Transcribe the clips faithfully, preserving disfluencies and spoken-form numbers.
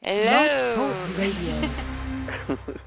Blog Hello. Talk Radio.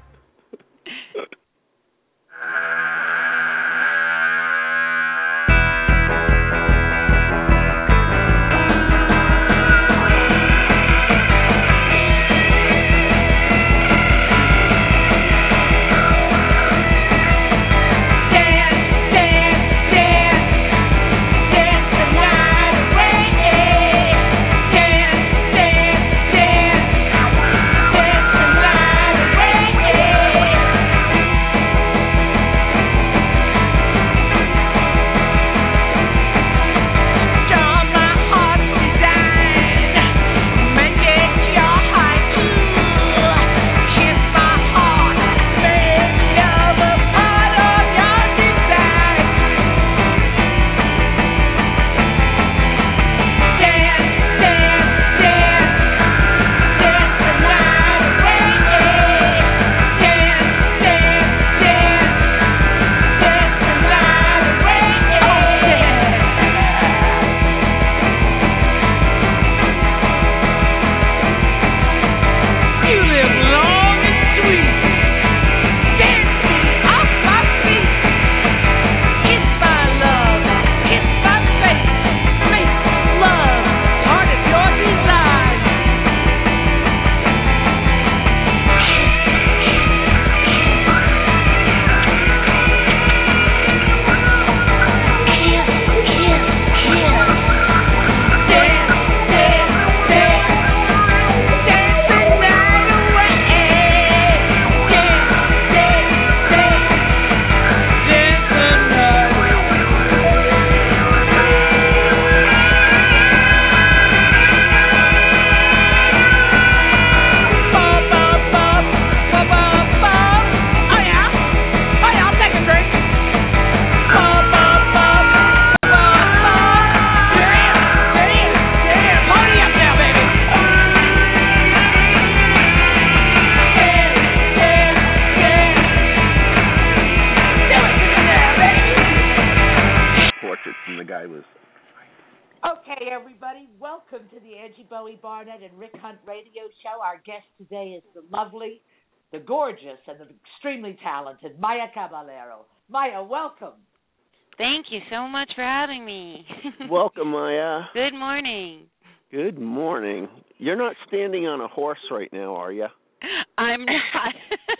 Barnett and Rick Hunt radio show. Our guest today is the lovely, the gorgeous, and the extremely talented Maya Caballero. Maya, welcome. Thank you so much for having me. Welcome, Maya. Good morning. Good morning. You're not standing on a horse right now, are you? I'm not.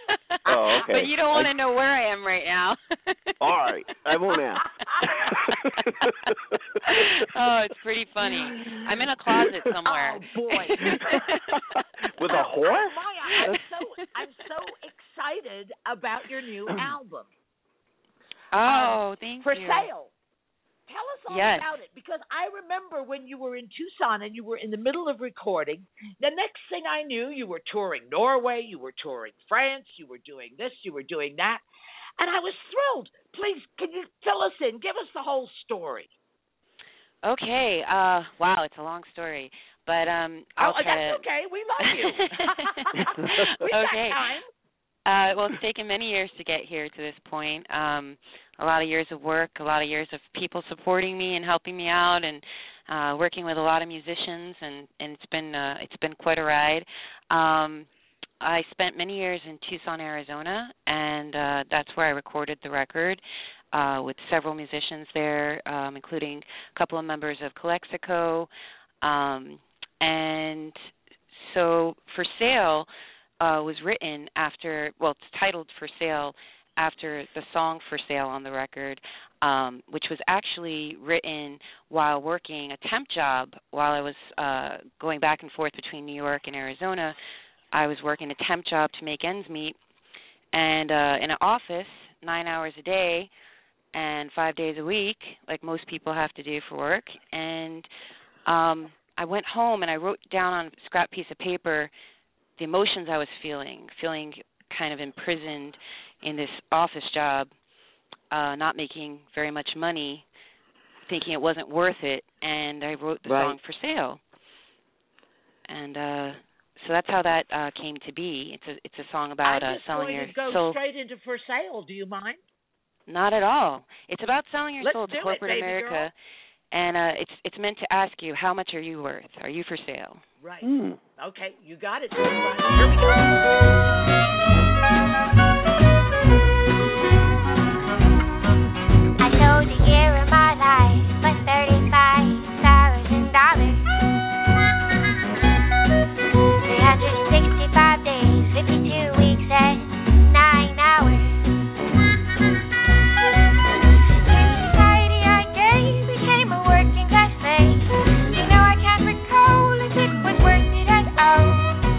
Oh, okay. But you don't want to I... know where I am right now. All right. I won't ask. Oh, it's pretty funny. I'm in a closet somewhere. Oh, boy. With a horse? Oh, Maya, I'm so, I'm so excited about your new album. Oh, um, thank for you. For sale. Tell us all yes. about it, because I remember when you were in Tucson and you were in the middle of recording, the next thing I knew, you were touring Norway, you were touring France, you were doing this, you were doing that, and I was thrilled. Please, can you fill us in? Give us the whole story. Okay. Uh, wow, it's a long story, but um, I'll oh, try that's to... okay. We love you. we okay. got time. Uh, well, it's taken many years to get here to this point. Um, a lot of years of work, a lot of years of people supporting me and helping me out, and uh, working with a lot of musicians, and, and it's been uh, it's been quite a ride. Um, I spent many years in Tucson, Arizona, and uh, that's where I recorded the record uh, with several musicians there, um, including a couple of members of Calexico. Um, and so For Sale uh, was written after, well, it's titled For Sale after the song For Sale on the record, um, which was actually written while working a temp job while I was uh, going back and forth between New York and Arizona. I was working a temp job to make ends meet, and uh, in an office, nine hours a day and five days a week, like most people have to do for work. And um, I went home and I wrote down on a scrap piece of paper the emotions I was feeling, feeling kind of imprisoned in this office job, uh, not making very much money, thinking it wasn't worth it, and I wrote the right. song For Sale. And uh, so that's how that uh, came to be. It's a it's a song about uh, selling your soul. I'm just going to go soul. straight into For Sale. Do you mind? Not at all. It's about selling your Let's soul to do corporate it, baby America. girl. and uh, it's it's meant to ask you, how much are you worth? Are you for sale? Right. Hmm. Okay, you got it. Here we go. I chose a year of my life for thirty-five thousand dollars. three hundred sixty-five days, fifty-two weeks, and nine hours. In society I gave became a working class slave. You know I can't recall if it was worth it at all.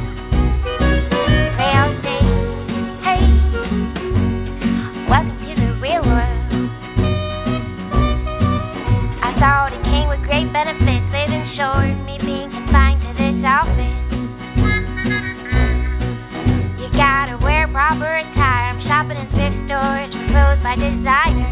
They all say, hey, welcome to the real world. I thought it came with great benefits, living short, me being confined to this office. You gotta wear proper attire. I'm shopping in thrift stores for clothes by designer.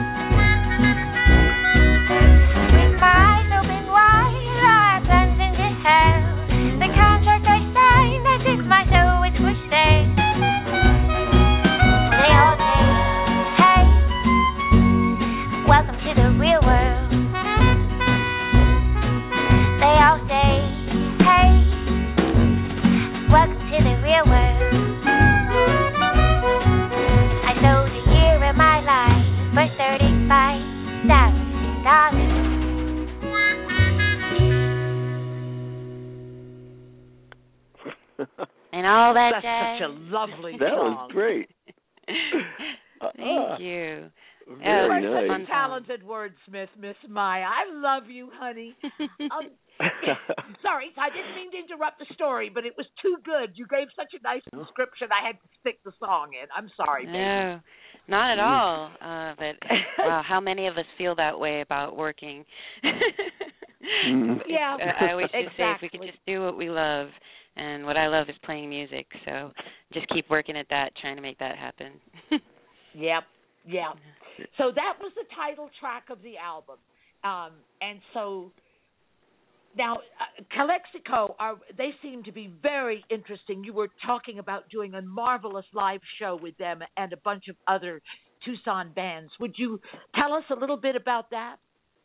With my eyes open wide, I plunge into hell. The contract I signed, as if my soul was for sale. They all say, hey, welcome to the real world. They all say, hey, welcome to the real world. I sold a year of my life for thirty-five thousand dollars. And all that That's jazz. such a lovely That song. was great. Thank you. You Very are nice. such a talented wordsmith, Miss Maya. I love you, honey. Um, sorry, I didn't mean to interrupt the story, but it was too good. You gave such a nice description, I had to stick the song in. I'm sorry, baby. No, not at all. Uh, but wow, how many of us feel that way about working? Mm. Yeah, I always just exactly. say if we could just do what we love, and what I love is playing music. So just keep working at that, trying to make that happen. Yep, yeah. So that was the title track of the album, um, and so now uh, Calexico are they seem to be very interesting. You were talking about doing a marvelous live show with them and a bunch of other Tucson bands. Would you tell us a little bit about that?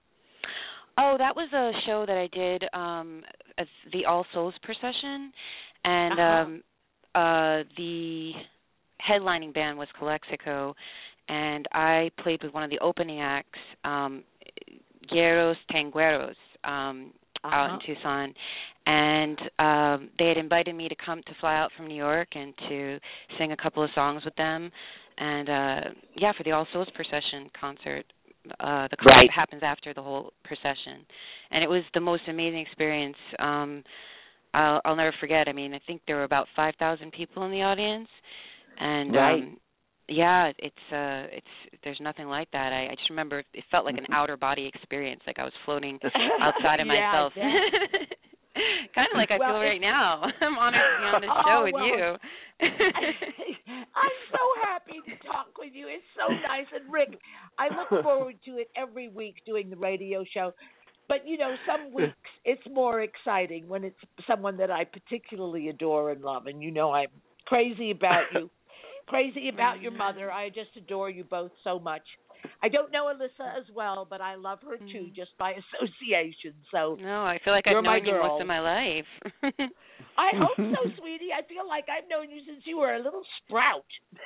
Oh, that was a show that I did um, as the All Souls Procession, and Uh-huh. um, uh, the headlining band was Calexico, and I played with one of the opening acts, um, Gueros Tangueros, um, Uh-huh. out in Tucson, and um, they had invited me to come to fly out from New York and to sing a couple of songs with them, and uh, yeah, for the All Souls Procession concert. Uh, the concert Right. happens after the whole procession, and it was the most amazing experience. Um, I'll, I'll never forget. I mean, I think there were about five thousand people in the audience, and Right. um, yeah, it's uh, it's there's nothing like that. I, I just remember it felt like an outer body experience, like I was floating outside of Yeah, myself. yeah. Kind of like I Well, feel right now. I'm honored to be on this Oh, show with well. you. I'm so happy to talk with you. It's so nice. And Rick, I look forward to it every week doing the radio show. But, you know, some weeks it's more exciting when it's someone that I particularly adore and love. And, you know, I'm crazy about you, crazy about your mother. I just adore you both so much. I don't know Alyssa as well, but I love her too, just by association. So No, I feel like You're I've my known you girl. most of my life. I hope so, sweetie. I feel like I've known you since you were a little sprout.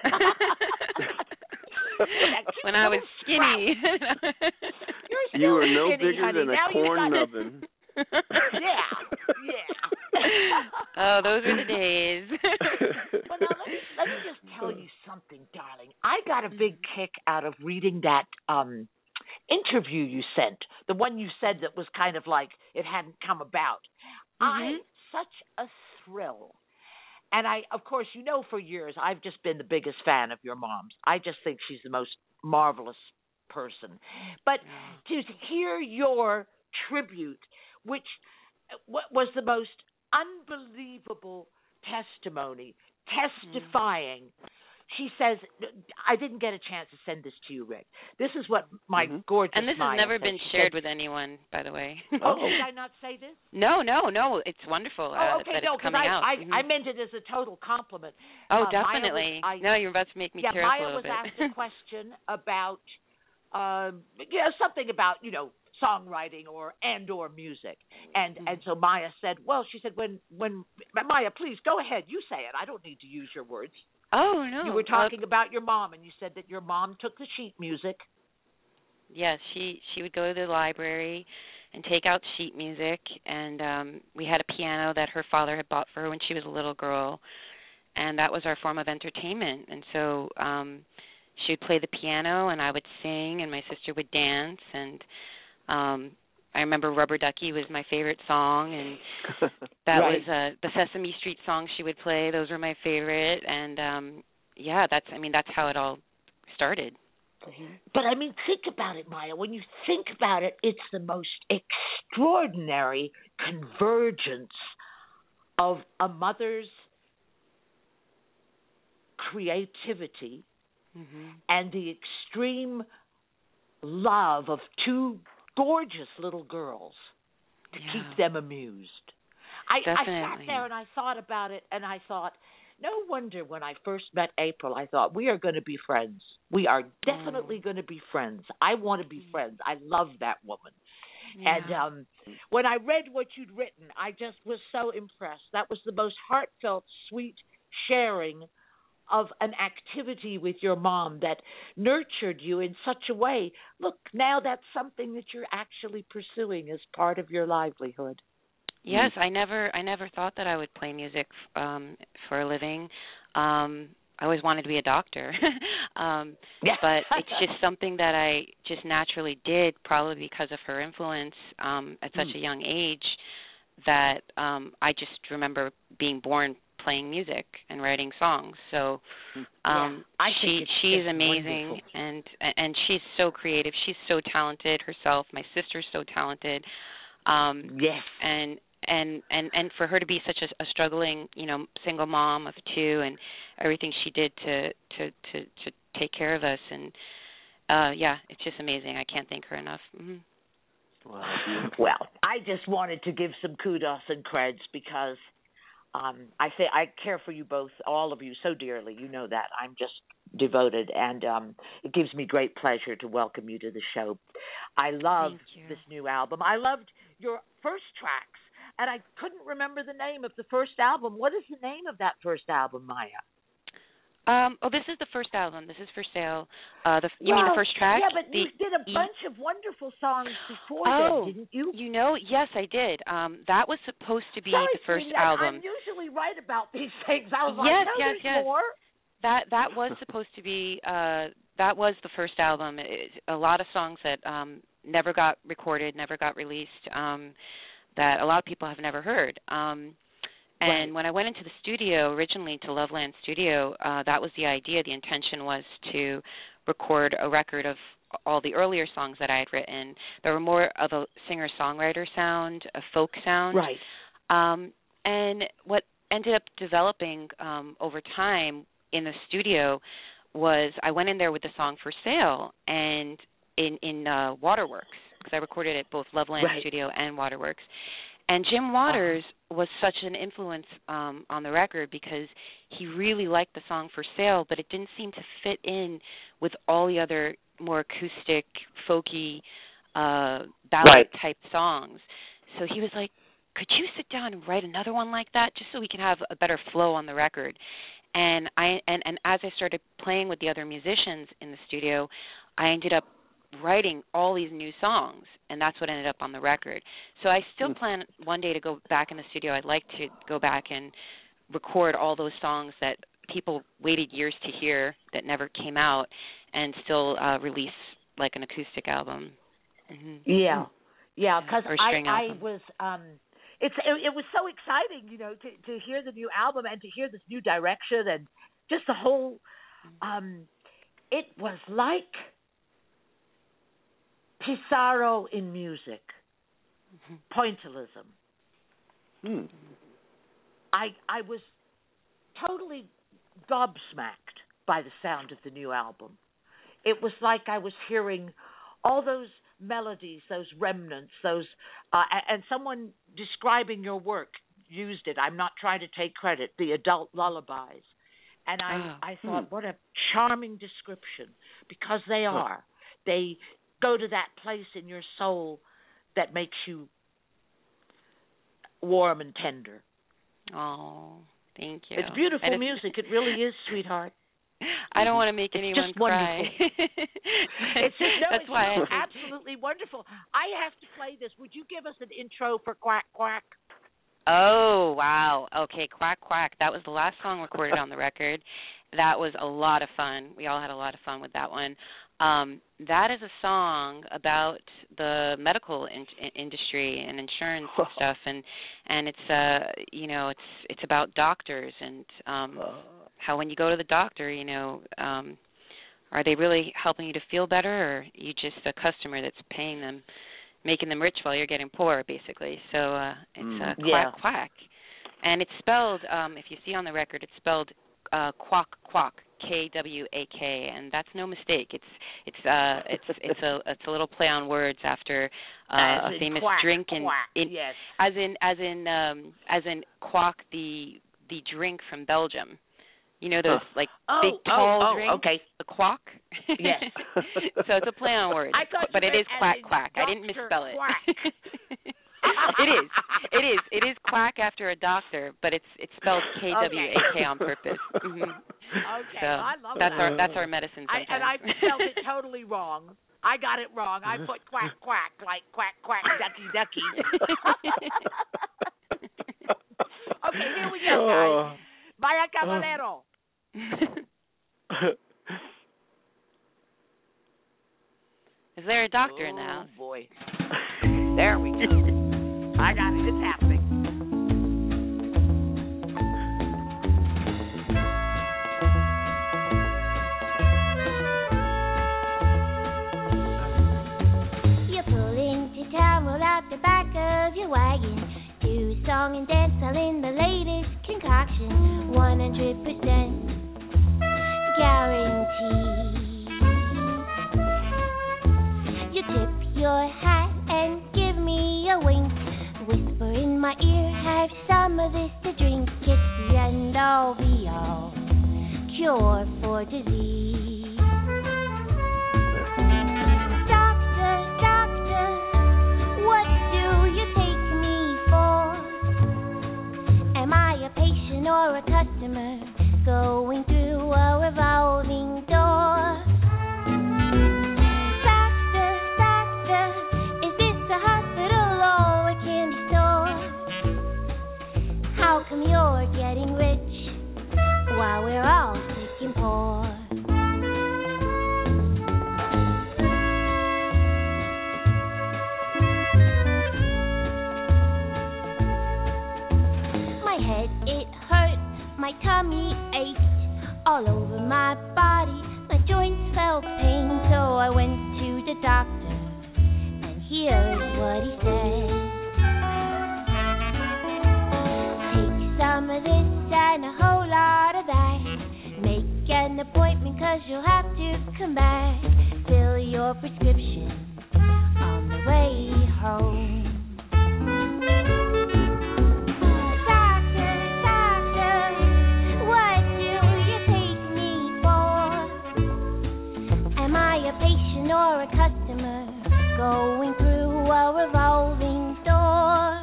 When I was skinny. You're still You were no skinny, bigger honey. than a Now you corn got- oven. Yeah, yeah. Oh, those were the days. Well, now let me let me just tell you something, darling. I got a big kick out of reading that um interview you sent, the one you said that was kind of like it hadn't come about. I such a thrill. And I, of course, you know, for years I've just been the biggest fan of your mom's. I just think she's the most marvelous person. But to hear your tribute, which was the most unbelievable testimony, testifying. She says, I didn't get a chance to send this to you, Rick. This is what my Mhm. gorgeous And this Maya has never said. been She shared said, with anyone, by the way. Oh, did I not say this? No, no, no. It's wonderful uh, Oh, okay, that no, it's because coming I, out. I, Mhm. I meant it as a total compliment. Oh, uh, Maya was- definitely. I- no, you're about to make me yeah, tear up a Maya little was bit. asked a question about, um, yeah, something about, you know, songwriting or and or music. And Mm-hmm. and so Maya said, well, she said, when when Maya, please go ahead, you say it. I don't need to use your words. Oh no. You were Uh, talking about your mom, and you said that your mom took the sheet music. yes, she she would go to the library and take out sheet music, and um we had a piano that her father had bought for her when she was a little girl, and that was our form of entertainment. And so um she would play the piano and I would sing and my sister would dance, and um I remember Rubber Ducky was my favorite song, and that Right. was uh the Sesame Street songs she would play. Those were my favorite, and um yeah, that's I mean that's how it all started. But I mean, think about it, Maya. When you think about it, it's the most extraordinary convergence of a mother's creativity Mhm. and the extreme love of two gorgeous little girls to Yeah. keep them amused. I, I sat Definitely. there and I thought about it, and I thought, no wonder when I first met April, I thought, we are going to be friends. We are definitely going to be friends. I want to be friends. I love that woman. Yeah. And um, when I read what you'd written, I just was so impressed. That was the most heartfelt, sweet sharing of an activity with your mom that nurtured you in such a way. Look, now that's something that you're actually pursuing as part of your livelihood. Yes, I never I never thought that I would play music um for a living. Um I always wanted to be a doctor. um Yeah. but it's just something that I just naturally did, probably because of her influence um at such Mm. a young age, that um I just remember being born playing music and writing songs. So um Yeah, I she think it's she's just amazing, wonderful. and and she's so creative. She's so talented herself. My sister's so talented. Um Yes. and and and and for her to be such a, a struggling, you know, single mom of two, and everything she did to to to to take care of us, and uh yeah, it's just amazing. I can't thank her enough. Mm-hmm. Wow. Well, I just wanted to give some kudos and creds because um, I say I care for you both, all of you, so dearly. You know that. I'm just devoted, and um, it gives me great pleasure to welcome you to the show. I love Thank you. this new album. I loved your first tracks, and I couldn't remember the name of the first album. What is the name of that first album, Maya? Um, oh, this is the first album. This is for sale. Uh, the you mean Well, the first track? Yeah, but the, you did a e- bunch of wonderful songs before oh, then, didn't you? You know, yes, I did. Um, that was supposed to be Sorry, the first sweetie, I- album. I'm usually right about these things. I was Yes, like, no, yes, there's yes. more. That that was supposed to be. Uh, that was the first album. It, a lot of songs that um, never got recorded, never got released. Um, that a lot of people have never heard. Um, And Right. when I went into the studio originally to Loveland Studio, uh, that was the idea. The intention was to record a record of all the earlier songs that I had written. There were more of a singer-songwriter sound, a folk sound. Right. Um, and what ended up developing um, over time in the studio was I went in there with the song For Sale and in, in uh, Waterworks, because I recorded at both Loveland Right. Studio and Waterworks. And Jim Waters uh-huh. was such an influence um, on the record because he really liked the song For Sale, but it didn't seem to fit in with all the other more acoustic, folky, uh, ballad-type songs. So he was like, could you sit down and write another one like that just so we can have a better flow on the record? And I and, and as I started playing with the other musicians in the studio, I ended up writing all these new songs, and that's what ended up on the record. So I still plan one day to go back in the studio. I'd like to go back and record all those songs that people waited years to hear that never came out, and still uh, release like an acoustic album. Mm-hmm. Yeah, yeah, because Or I, string I album. was, um, it's it, it was so exciting, you know, to to hear the new album and to hear this new direction and just the whole. Um, it was like Pissarro in music, Mm-hmm. pointillism. Hmm. I I was totally gobsmacked by the sound of the new album. It was like I was hearing all those melodies, those remnants, those uh, and someone describing your work used it. I'm not trying to take credit. The adult lullabies, and I Oh. I thought, what a charming description, because they are. They go to that place in your soul that makes you warm and tender. Oh, thank you. It's beautiful That is- music. It really is, sweetheart. I don't want to make It's anyone just cry. wonderful. It's just, no, That's it's why I absolutely wonderful. I have to play this. Would you give us an intro for Quack Quack? Oh, wow. Okay, Quack Quack. That was the last song recorded on the record. That was a lot of fun. We all had a lot of fun with that one. Um, that is a song about the medical in- industry and insurance and stuff, and and it's uh you know it's it's about doctors and um, how when you go to the doctor, you know, um, are they really helping you to feel better, or are you just a customer that's paying them, making them rich while you're getting poor, basically? So uh, it's Mm. uh, Quack Yeah. Quack, and it's spelled. Um, if you see on the record, it's spelled uh, Quack Quack. K W A K, and that's no mistake. It's it's uh it's it's a it's a little play on words after uh, As a in famous quack, drink in, quack, in yes. as in as in um as in Quack, the the drink from Belgium. You know those like Oh, big oh, tall oh, drinks, okay. the Quack. Yes. So it's a play on words, I thought you but it meant is as Quack in Quack. I didn't Doctor misspell it. Quack. It is. It is. It is quack after a doctor, but it's it's spelled K W A K on purpose. Mm-hmm. Okay, So I love that's that. our that's our medicine I, sometimes. and I spelled it totally wrong. I got it wrong. I put quack quack like quack quack ducky ducky. Okay, here we go, guys. Vaya caballero. Is there a doctor oh, in the house? Boy. There we go. I got it. It's happening. You pull into town, roll out the back of your wagon, do a song and dance all in the latest concoction, one hundred percent guarantee. You tip your hat and give me a wink, whisper in my ear, have some of this to drink. It's the end all be all, cure for disease. Doctor, doctor, what do you take me for? Am I a patient or a customer going through a revolving door? How come you're getting rich while we're all sick and poor? My head, it hurt, my tummy ached, all over my body, my joints felt pain, so I went to the doctor, and here's what he said. Some of this and a whole lot of that. Make an appointment, cause you'll have to come back. Fill your prescription on the way home. Doctor, doctor, what do you take me for? Am I a patient or a customer going through a revolving door?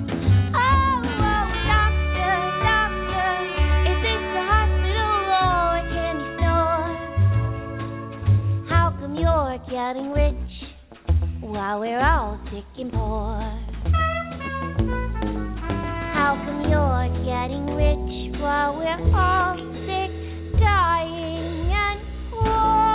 Getting rich while we're all sick and poor. How come you're getting rich while we're all sick, dying, and poor?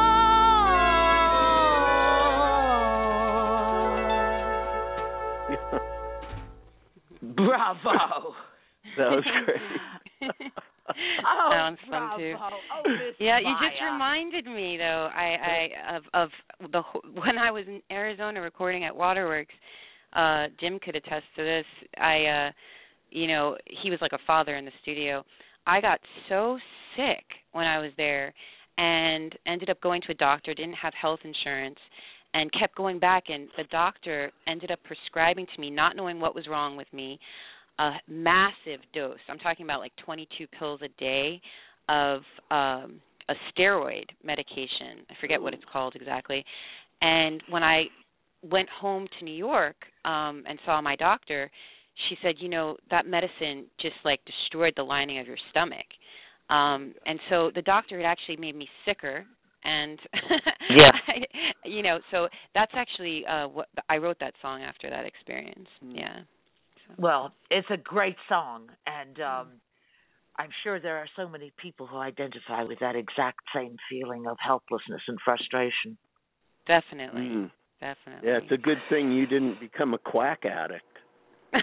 Bravo. That was great. Oh, Sounds fun bravo. too. Oh, Miss Yeah, you just Maya. reminded me though. I, I of of the when I was in Arizona recording at Waterworks. Uh, Jim could attest to this. I, uh, you know, he was like a father in the studio. I got so sick when I was there, and ended up going to a doctor. Didn't have health insurance, and kept going back. And the doctor ended up prescribing to me, not knowing what was wrong with me, a massive dose. I'm talking about like twenty-two pills a day of um, a steroid medication. I forget what it's called exactly. And when I went home to New York um, and saw my doctor, she said, you know, that medicine just like destroyed the lining of your stomach. Um, and so the doctor had actually made me sicker. And, yeah. I, you know, so that's actually uh, what I wrote that song after that experience. Yeah. So. Well, it's a great song. And um, I'm sure there are so many people who identify with that exact same feeling of helplessness and frustration. Definitely. Mm. Definitely. Yeah, it's a good thing you didn't become a quack addict. Oh,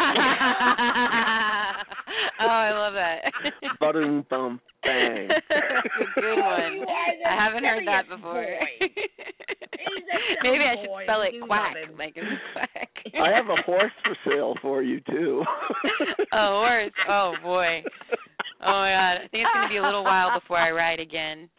I love that. Ba-dum, bum, bang. That's a good one. I haven't heard that before. Maybe I should spell it quack, like it's quack. I have a horse for sale for you, too. A horse? Oh, boy. Oh, my God. I think it's going to be a little while before I ride again.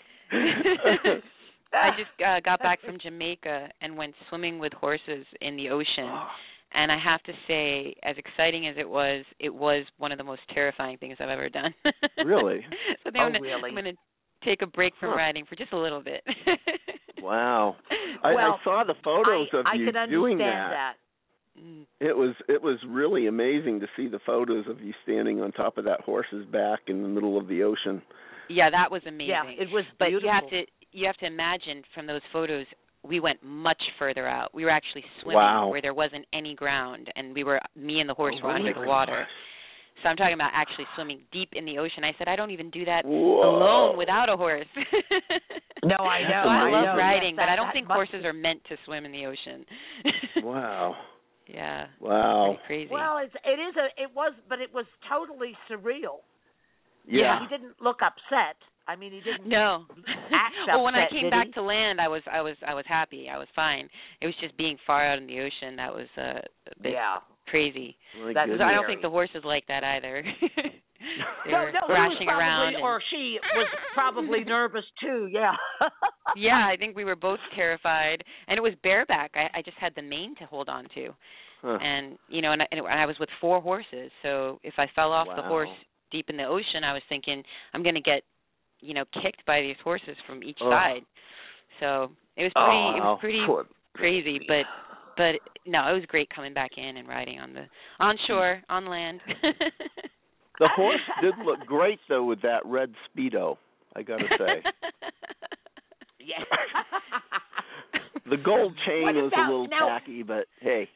I just uh, got back from Jamaica and went swimming with horses in the ocean. And I have to say, as exciting as it was, it was one of the most terrifying things I've ever done. Really? So oh, I'm gonna, really? I'm going to take a break from huh. riding for just a little bit. Wow. I, well, I saw the photos I, of I you could doing understand that. that. Mm. It was it was really amazing to see the photos of you standing on top of that horse's back in the middle of the ocean. Yeah, that was amazing. Yeah, it was but beautiful. you have to you have to imagine from those photos, we went much further out. We were actually swimming Wow. where there wasn't any ground, and we were me and the horse Oh, were under my the water. gosh. So I'm talking about actually swimming deep in the ocean. I said I don't even do that Whoa. alone without a horse. No, I know. So I I love know. riding, Yes, but that, I don't that think must horses be... are meant to swim in the ocean. Wow. Yeah. Wow. Pretty crazy. Well, it's, it is a. It was, but it was totally surreal. Yeah. He didn't look upset. I mean, he didn't. No. Act Well, when I upset, came did back he? to land, I was I was I was happy. I was fine. It was just being far out in the ocean that was uh, a bit Yeah. crazy. My That's goodness. I don't think the horses like that either. They No, were no, he was thrashing probably, around. and- or she was probably nervous too. Yeah. Yeah, I think we were both terrified, and it was bareback. I, I just had the mane to hold on to, Huh. and you know, and I, and I was with four horses. So if I fell off the Wow. horse deep in the ocean, I was thinking I'm going to get, you know, kicked by these horses from each Oh. side. So it was pretty, Oh, it was pretty poor crazy, but but no, it was great coming back in and riding on the on shore, on land. The horse did look great though with that red Speedo, I gotta say. Yeah. The gold chain What was about- a little now- tacky, but hey.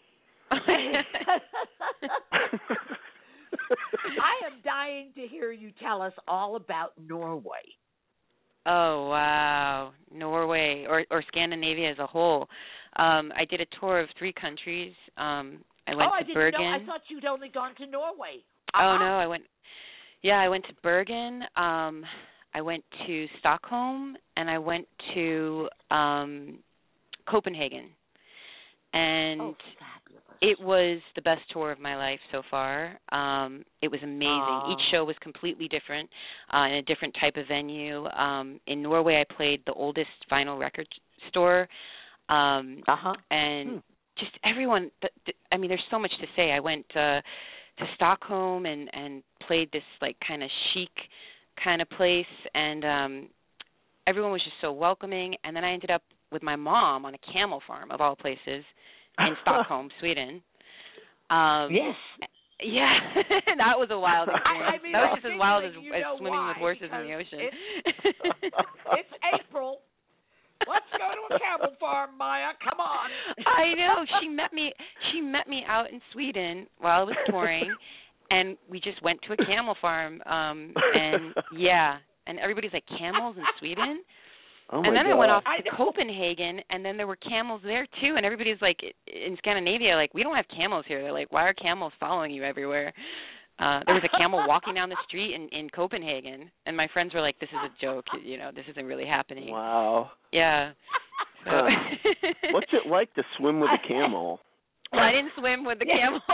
I am dying to hear you tell us all about Norway. Oh wow, Norway or or Scandinavia as a whole. Um, I did a tour of three countries. Um, I went oh, I to didn't Bergen. know. I thought you'd only gone to Norway. Oh Uh-huh. no, I went. Yeah, I went to Bergen. Um, I went to Stockholm, and I went to um, Copenhagen. And Oh, fabulous. it was the best tour of my life so far. Um, it was amazing. Oh. Each show was completely different, uh, in a different type of venue. Um, in Norway, I played the oldest vinyl record store, um, Uh-huh. and Hmm. just everyone. th- th- I mean, there's so much to say. I went uh, to Stockholm and and played this like kind of chic kind of place, and um, everyone was just so welcoming. And then I ended up with my mom on a camel farm of all places in Stockholm, Sweden. Um, Yes. Yeah, that was a wild experience. I mean, that was I'm just as wild as, figuring you as know swimming with why, horses in the because ocean. It's April. Let's go to a camel farm, Maya. Come on. I know. She met me. She met me out in Sweden while I was touring, and we just went to a camel farm. Um, and yeah, and everybody's like, camels in Sweden. Oh my and then God. I went off I to know. Copenhagen, and then there were camels there too. And everybody's like, in Scandinavia, like, we don't have camels here. They're like, why are camels following you everywhere? Uh, there was a camel walking down the street in, in Copenhagen, and my friends were like, this is a joke. You know, this isn't really happening. Wow. Yeah. So. Huh. What's it like to swim with a camel? Well, I didn't swim with the Yeah. camel.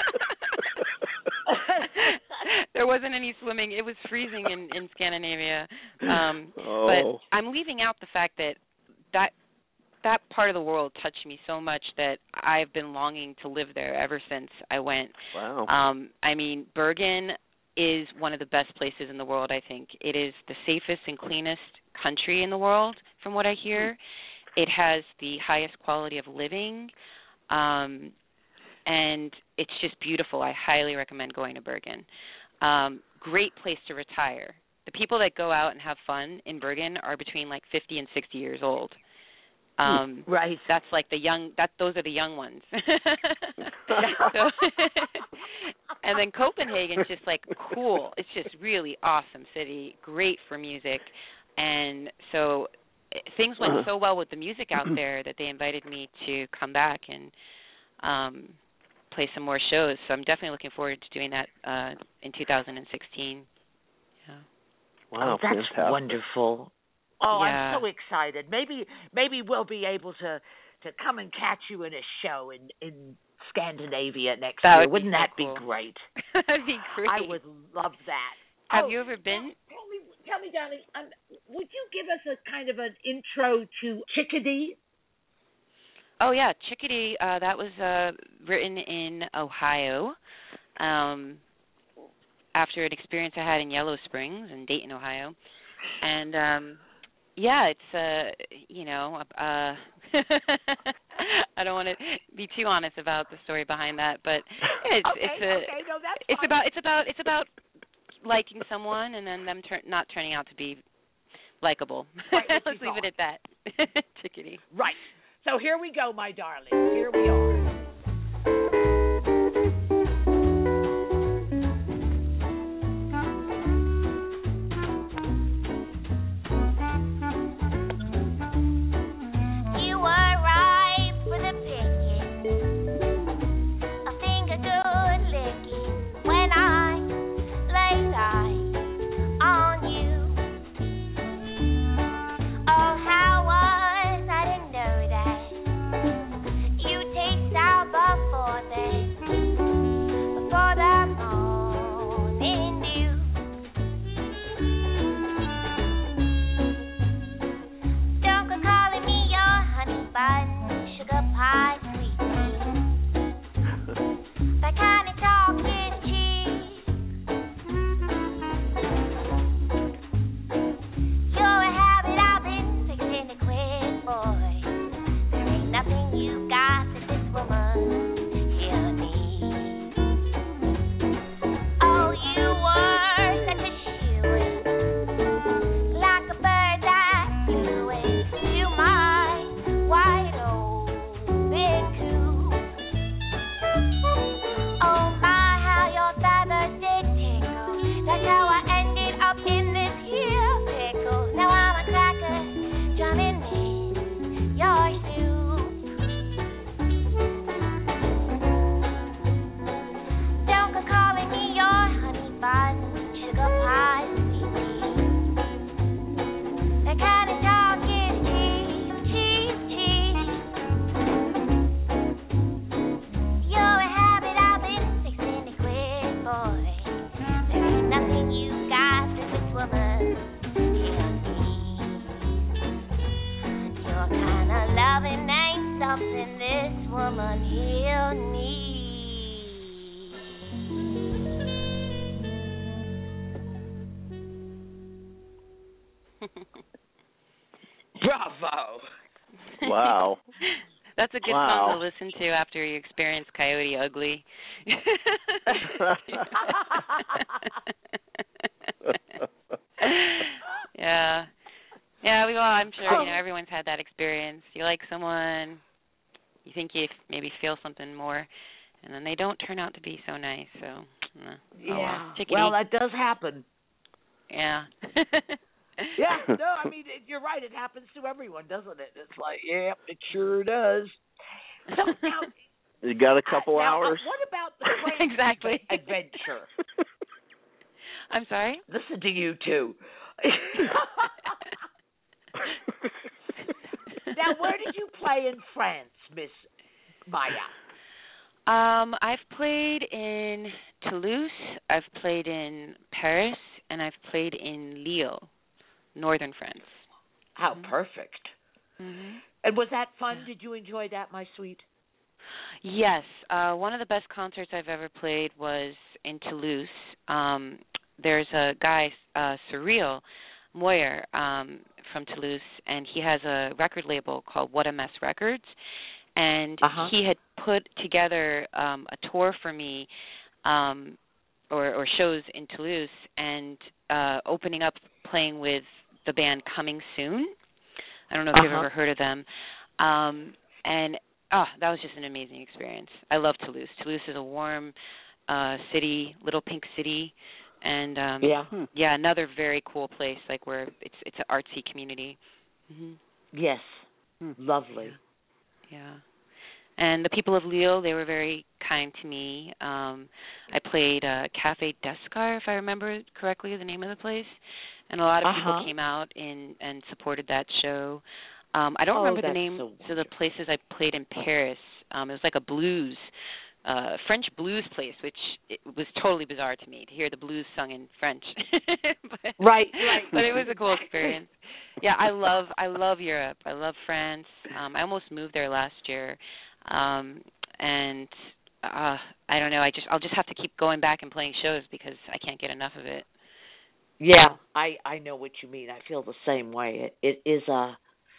There wasn't any swimming. It was freezing in, in Scandinavia. Um, oh. But I'm leaving out the fact that that that part of the world touched me so much that I've been longing to live there ever since I went. Wow. Um, I mean, Bergen is one of the best places in the world, I think. It is the safest and cleanest country in the world, from what I hear. it has the highest quality of living, um, and it's just beautiful. I highly recommend going to Bergen. Um, great place to retire. The people that go out and have fun in Bergen are between like fifty and sixty years old. Um, right. That's like the young. That those are the young ones. so, and then Copenhagen's just like cool. It's just really awesome city. Great for music, and so things went so well with the music out there that they invited me to come back and um, play some more shows. So I'm definitely looking forward to doing that uh, in two thousand sixteen. Yeah. Wow, oh, that's fantastic. wonderful. Oh, yeah. I'm so excited. Maybe maybe we'll be able to, to come and catch you in a show in, in Scandinavia next that year. Would Wouldn't so that cool. be great? That'd be great. I would love that. Have oh, you ever been? Tell me, tell me, darling, um, would you give us a kind of an intro to Chickadee? Oh, yeah, Chickadee, uh, that was uh, written in Ohio um, after an experience I had in Yellow Springs in Dayton, Ohio. And, um, yeah, it's, uh, you know, uh, I don't want to be too honest about the story behind that, but it's okay, it's a, okay, no, that's it's fine. about it's about it's about liking someone and then them tur- not turning out to be likable. Right, Let's leave it at that. Chickadee. Right. So here we go, my darling. Here we are. You were ripe for the picking, a finger good licking when I laid eyes on you. Oh, how was I to know that you taste out before the, before the morning dew? Don't go calling me your honey bun, sugar pie, sweet tea. That kind of talk is cheap. You're a habit I've been fixing to quit, boy. There ain't nothing you got that this woman here needs. Oh, you were such a shoo-in, like a bird that flew into my wide open coop. Oh my, how your feathers did tickle. That's how I ended up in this here pickle. Now I'm a cracker drumming in your soup. Don't go calling me your honey bun, sugar pie, sweet tea. That kind of talk is cheap, cheap, cheap. You're a habit I've been fixing to quit, boy. There ain't nothing you got that this woman here needs. Your kind of loving ain't something this woman here needs. Bravo. Wow. That's a good Wow. song to listen to after you experience Coyote Ugly. yeah. Yeah, we well, I'm sure, you know, everyone's had that experience. You like someone, you think you maybe feel something more, and then they don't turn out to be so nice, so, uh, Yeah. oh well. Chickadee. Well, that does happen. yeah. Yeah, no, I mean, it, you're right. It happens to everyone, doesn't it? It's like, yeah, it sure does. So now, You got a couple uh, now, uh, hours. what about the French Exactly. adventure? I'm sorry? Listen to you two. Now, where did you play in France, Miss Maya? Um, I've played in Toulouse, I've played in Paris, and I've played in Lille, northern France. How Mhm. perfect. Mm-hmm. And was that fun? Did you enjoy that, my sweet? Yes, uh, one of the best concerts I've ever played was in Toulouse. Um, there's a guy, uh, Surreal Moyer, um, from Toulouse, and he has a record label called What a Mess Records, and Uh-huh. he had put together um, a tour for me, um, or, or shows in Toulouse, and uh, opening up, playing with the band Coming Soon. I don't know if Uh-huh. you've ever heard of them. Um, and oh, that was just an amazing experience. I love Toulouse. Toulouse is a warm uh, city, little pink city, and um, Yeah. yeah, another very cool place, like where it's it's an artsy community. Mm-hmm. Yes. Lovely. Yeah. And the people of Lille, they were very kind to me. Um, I played uh, Café Descar, if I remember correctly, the name of the place. And a lot of people Uh-huh. came out in, and supported that show. Um, I don't Oh, remember the that's name so to the places I played in Paris. Um, it was like a blues, uh, French blues place, which it was totally bizarre to me to hear the blues sung in French. but, Right, right. But it was a cool experience. Yeah, I love I love Europe. I love France. Um, I almost moved there last year, um, and uh, I don't know. I just I'll just have to keep going back and playing shows because I can't get enough of it. Yeah, I I know what you mean. I feel the same way. It it is a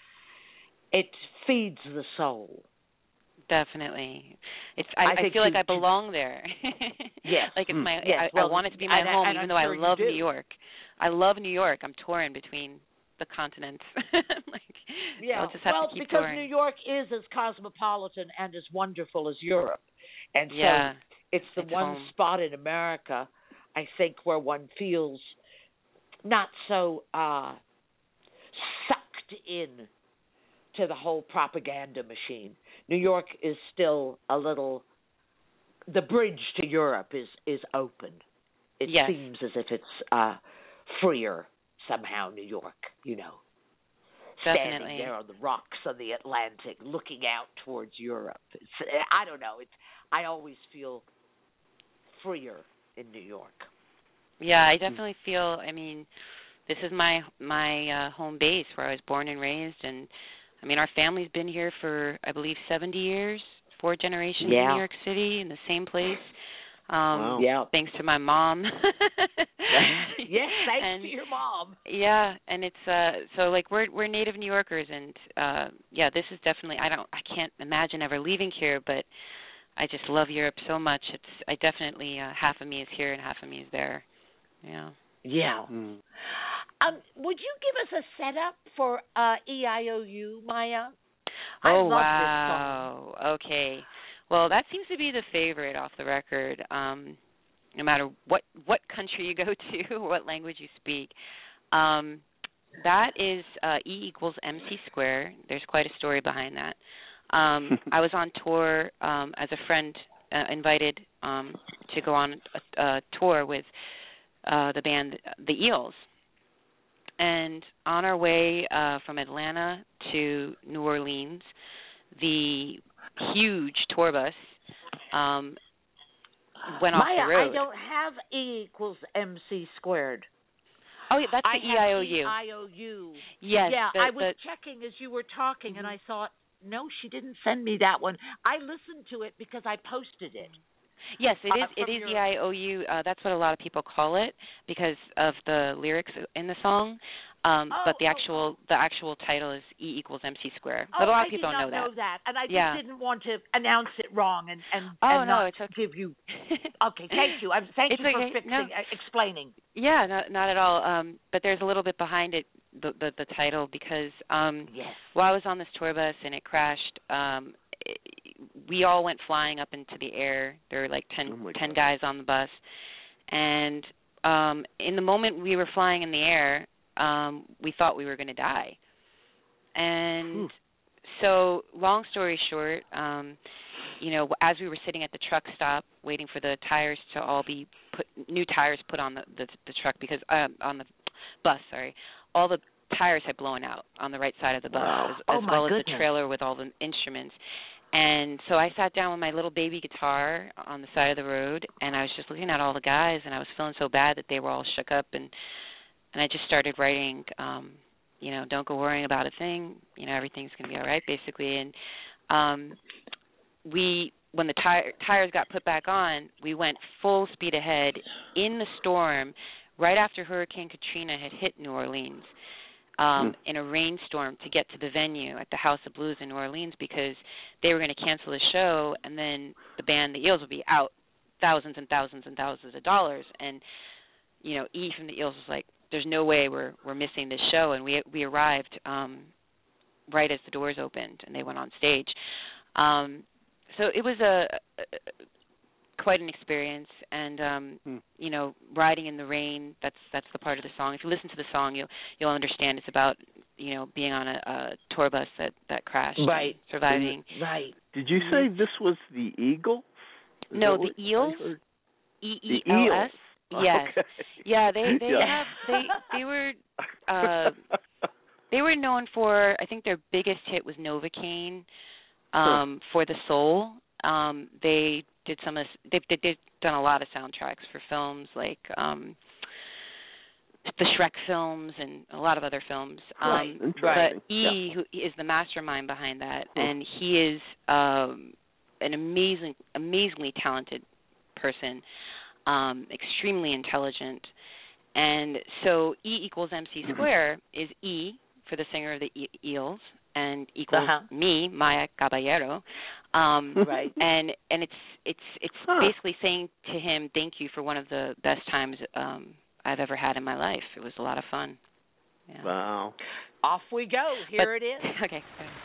it feeds the soul. Definitely. It's I, I I, think feel like to- I belong there. Yes. Like it's my Yes, I, well, I want it to be my and I- home and even I'm though I sure you love do. New York. I love New York. I'm touring between the continents. like Yeah. I'll just have well, to keep because touring. New York is as cosmopolitan and as wonderful as Europe. And so Yeah. it's the it's one home. spot in America, I think, where one feels not so uh, sucked in to the whole propaganda machine. New York is still a little. The bridge to Europe is is open. It Yes. seems as if it's uh, freer somehow. New York, you know, standing Definitely. there on the rocks on the Atlantic, looking out towards Europe. It's, I don't know. It's I always feel freer in New York. Yeah, I definitely feel. I mean, this is my my uh, home base where I was born and raised, and I mean, our family's been here for I believe seventy years, four generations Yeah. in New York City, in the same place. Um, Wow. Yeah. Thanks to my mom. Yes, thanks and, to your mom. Yeah, and it's uh so like we're we're native New Yorkers, and uh yeah, this is definitely I don't I can't imagine ever leaving here, but I just love Europe so much. It's I definitely uh, half of me is here and half of me is there. Yeah. Yeah. Mm. Um, would you give us a setup for uh, E I O U, Maya? I Oh love wow. Okay. Well, that seems to be the favorite off the record. Um, no matter what what country you go to or what language you speak. Um, that is uh, E equals M C squared. There's quite a story behind that. Um, I was on tour um, as a friend uh, invited um, to go on a, a tour with uh, the band The Eels. And on our way uh, from Atlanta to New Orleans, the huge tour bus um, went off Maya, the road. I don't have E equals M C squared. Oh, yeah, that's I the E I O have U. E I O U. Yes. Yeah, the, I was the, checking as you were talking, and Mhm. I thought, no, she didn't send me that one. I listened to it because I posted it. Yes, it Uh, is. It from is your- E I O U. Uh, that's what a lot of people call it because of the lyrics in the song. Um, Oh, but the oh, actual oh. the actual title is E equals M C squared. Oh, But a lot I of people did don't not know that. and I just Yeah. didn't want to announce it wrong and and, Oh, and no, not it's okay. give you. Okay, thank you. I'm thank It's you for okay. fixing, No. uh, explaining. Yeah, not not at all. Um, but there's a little bit behind it, the the, the title, because um, Yes. while I was on this tour bus and it crashed, um, it, we all went flying up into the air. There were like ten, Oh my ten God. guys on the bus, and um, in the moment we were flying in the air, um, we thought we were going to die. And Whew. so, long story short, um, you know, as we were sitting at the truck stop waiting for the tires to all be put, new tires put on the the, the truck because um, on the bus, sorry, all the tires had blown out on the right side of the bus, Wow. as, Oh, as my well as goodness. the trailer with all the instruments. And so I sat down with my little baby guitar on the side of the road, and I was just looking at all the guys, and I was feeling so bad that they were all shook up, and and I just started writing, um, you know, don't go worrying about a thing, you know, everything's going to be all right, basically. And um, we, when the tire, tires got put back on, we went full speed ahead in the storm right after Hurricane Katrina had hit New Orleans. um, Mm. in a rainstorm to get to the venue at the House of Blues in New Orleans because they were going to cancel the show, and then the band, the Eels, would be out thousands and thousands and thousands of dollars. And, you know, E from the Eels was like, there's no way we're we're missing this show. And we we arrived um, right as the doors opened, and they went on stage. Um, so it was a, a quite an experience, and um, mm. you know, riding in the rain. That's that's the part of the song. If you listen to the song, you'll you'll understand. It's about, you know, being on a, a tour bus that that crashed, Right, and surviving. Right. Did you say this was the Eagle? Is No, that what the Eels. I heard? E E The L Eels. S. Yes. Okay. Yeah, they they Yeah. have they they were uh they were known for, I think their biggest hit was Novocaine, um, for the Soul. Um, they did some of they've they, they've done a lot of soundtracks for films like um the Shrek films and a lot of other films. Right. Um Interesting. but E, who is the mastermind behind that, and he is um an amazing amazingly talented person. Um, extremely intelligent, and so E equals M C square is E for the singer of the e- Eels, and equals Uh-huh. me, Maya Caballero, um, Right. and and it's it's it's Huh. basically saying to him, thank you for one of the best times um, I've ever had in my life. It was a lot of fun. Yeah. Wow. Off we go. Here But- it is. Okay.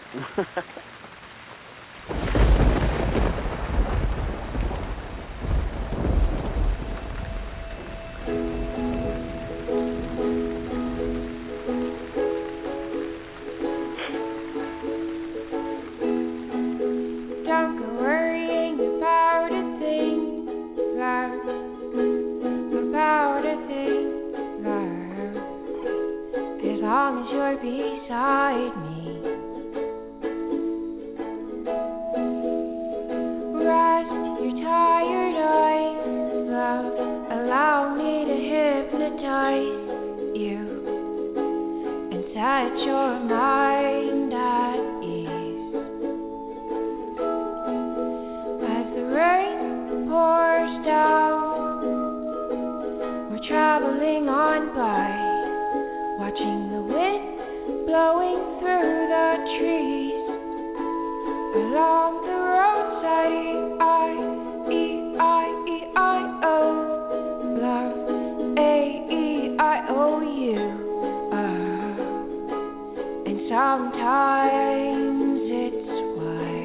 Don't go worrying about a thing, love. About a thing, love. As long as you're beside me. Rest your tired eyes, love. Allow me to hypnotize you and set your mind at ease. As the rain pours down, we're traveling on by, watching the wind blowing through the trees. Along the roadside, I, E, I, E, I, O, love, A, E, I, O, U, ah. And sometimes it's why.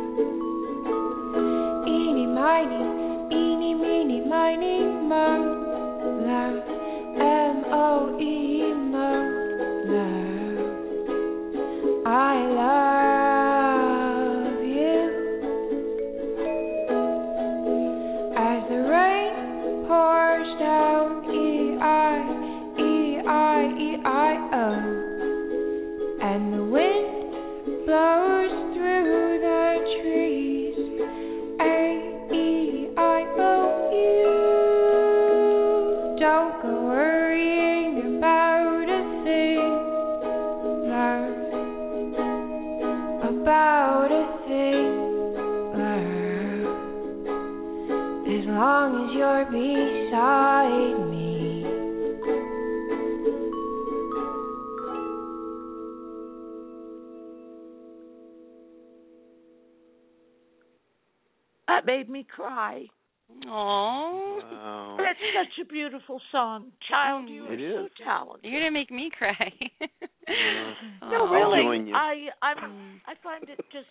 Eeny, miny, eeny, meeny, miny, mo, love, M, O, E, mo, love. I love you. As the rain pours down, E, I, E, I, E, I, O, and the wind blows through the trees, A, E, I, O, U. Don't go worrying about a thing, love. About a thing, love. As long as you're beside me. That made me cry. Aww. Wow. It's such a beautiful song. Child, you It are is. so talented. You're gonna make me cry. No, Aw. really. join you. I I'm Mm. I find it just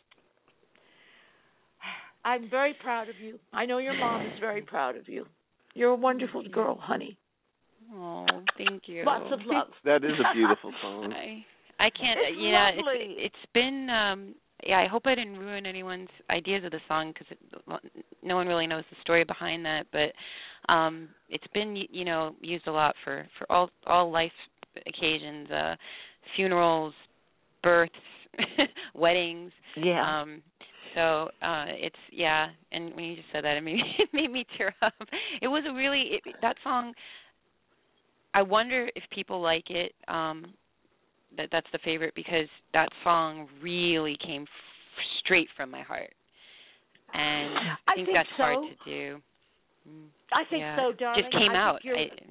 I'm very proud of you. I know your mom is very proud of you. You're a wonderful girl, honey. Oh, thank you. Lots of love. That is a beautiful song. I I can't. It's yeah, lovely. it's it's been. um Yeah, I hope I didn't ruin anyone's ideas of the song because no one really knows the story behind that. But um it's been, you know, used a lot for for all all life occasions, uh, funerals, births, weddings. Yeah. Um, so uh, it's yeah, and when you just said that, it made me, it made me tear up. It was a really it, that song. I wonder if people like it. Um, that that's the favorite because that song really came f- straight from my heart, and I I think, think that's hard so. to do. Mm, I think yeah. so, darling. Just came I out. think you're- I, yeah.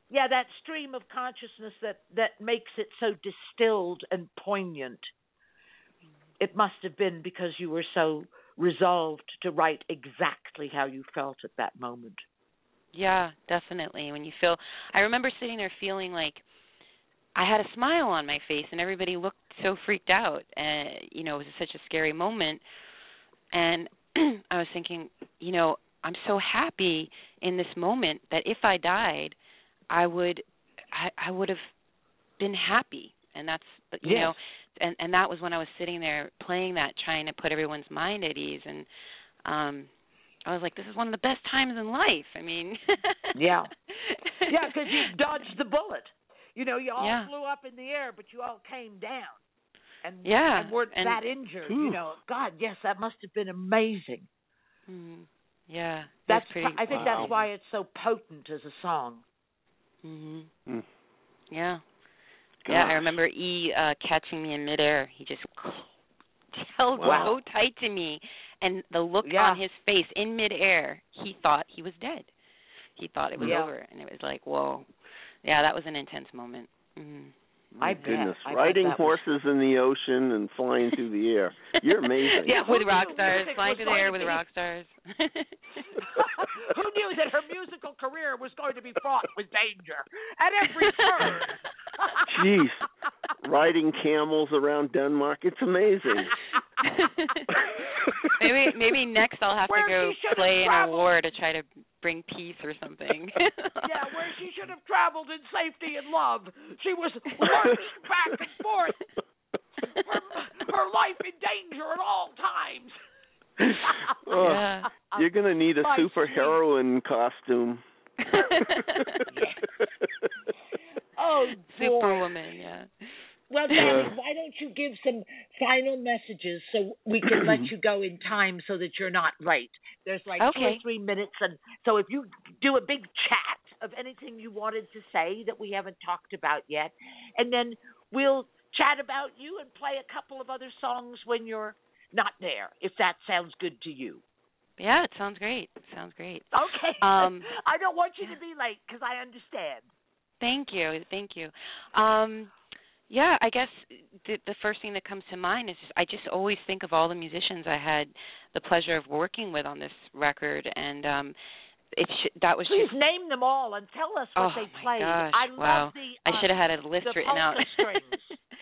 yeah, that stream of consciousness that that makes it so distilled and poignant. It must have been because you were so resolved to write exactly how you felt at that moment. Yeah, definitely. When you feel, I remember sitting there feeling like I had a smile on my face, and everybody looked so freaked out, and you know, it was such a scary moment. And I was thinking, you know, I'm so happy in this moment that if I died, I would, I, I would have been happy, and that's, you yes. know, and and that was when I was sitting there playing that, trying to put everyone's mind at ease, and um, I was like, this is one of the best times in life. I mean, yeah, yeah, because you dodged the bullet. You know, you all yeah. flew up in the air, but you all came down, and yeah, and weren't and, that injured. Ooh. You know, God, yes, that must have been amazing. mm, yeah, That's pretty. I think wow. that's why it's so potent as a song. Mhm. Mm. Yeah. Gosh. Yeah, I remember E uh, catching me in midair. He just held Wow. so tight to me, and the look Yeah. on his face in midair, he thought he was dead. He thought it was Yeah. over, and it was like, whoa. Yeah, that was an intense moment. Mm-hmm. My I bet. goodness, I bet riding that was- horses in the ocean and flying through the air. You're amazing. Yeah, with who rock knew stars, music flying was through the going air to with be- rock stars. Who knew that her musical career was going to be fraught with danger at every turn? Jeez, riding camels around Denmark. It's amazing. maybe maybe next I'll have Where to go she should have play in a traveled. war to try to bring peace or something. Yeah, where she should have traveled in safety and love. She was lurking back and forth, her, her life in danger at all times. Oh, Yeah. you're going to need a My superheroine costume. Oh, boy. Superwoman, yeah. Well, Danny, why don't you give some final messages so we can let you go in time so that you're not late? There's like two or Okay. three minutes, and so if you do a big chat of anything you wanted to say that we haven't talked about yet, and then we'll chat about you and play a couple of other songs when you're not there, if that sounds good to you. Yeah, it sounds great. It sounds great. Okay. Um, I don't want you to be late because I understand. Thank you. Thank you. Um, yeah, I guess the, the first thing that comes to mind is just, I just always think of all the musicians I had the pleasure of working with on this record, and um, it sh- that was Please just. name them all and tell us what Oh, they my played. gosh, I love wow. the. I uh, should have had a list the written out. polka strings.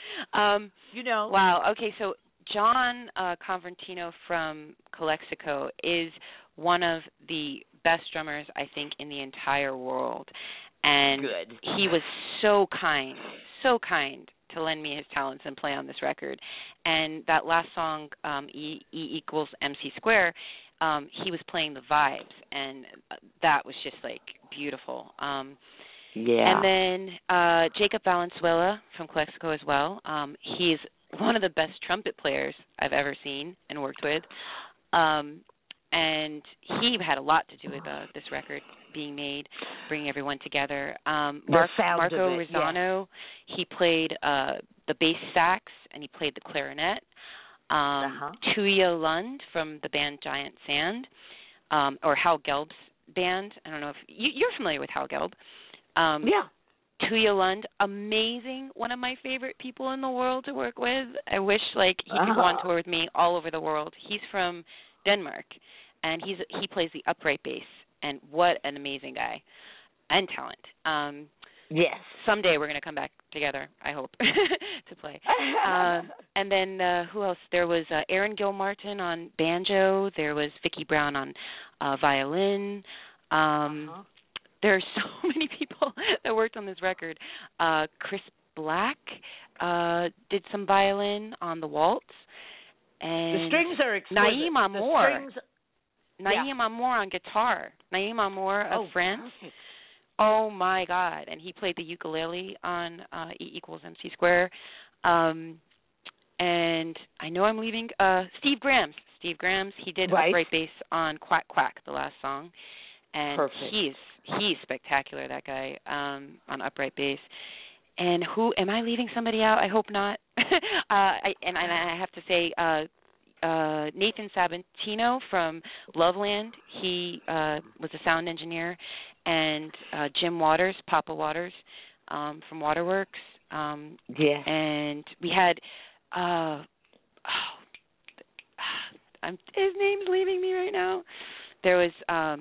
um, You know. Wow. Okay, so John uh, Convertino from Calexico is one of the best drummers, I think, in the entire world. And Good. he was so kind, so kind to lend me his talents and play on this record. And that last song, um, E, e equals M C square, um, he was playing the vibes, and that was just, like, beautiful. Um, Yeah. And then uh, Jacob Valenzuela from Calexico as well. Um, he's one of the best trumpet players I've ever seen and worked with. Um, and he had a lot to do with uh, this record being made, bringing everyone together. Um, The Mark, sound of Marco it, Rosano, he played uh, the bass sax and he played the clarinet. Um, Uh-huh. Tuya Lund from the band Giant Sand, um, or Hal Gelb's band. I don't know if you, you're familiar with Hal Gelb. Um, Yeah. Tuya Lund, amazing, one of my favorite people in the world to work with. I wish like he could go on Uh-huh. tour with me all over the world. He's from Denmark, and he's he plays the upright bass, and what an amazing guy and talent. Um, Yes. someday we're going to come back together, I hope, to play. Um, and then uh, who else? There was uh, Aaron Gilmartin on banjo. There was Vicki Brown on uh, violin. Um, Uh-huh. There are so many people that worked on this record. Uh, Chris Black uh, did some violin on the waltz. And The strings are exquisite. Naeem The Amour. strings- Naeem Amour on guitar. Naeem Amour of Oh, France. perfect. Oh, my God. And he played the ukulele on uh, E equals M C square. Um, and I know I'm leaving. Uh, Steve Grams. Steve Grams, he did Right. upright bass on Quack Quack, the last song. And Perfect. he's he's spectacular, that guy, um, on upright bass. And who, am I leaving somebody out? I hope not. uh, I, and, and I have to say, uh, uh, Nathan Sabantino from Loveland, he uh, was a sound engineer, and uh, Jim Waters, Papa Waters, um, from Waterworks. Um, yeah. And we had, uh, oh, I'm, his name's leaving me right now. There was, um,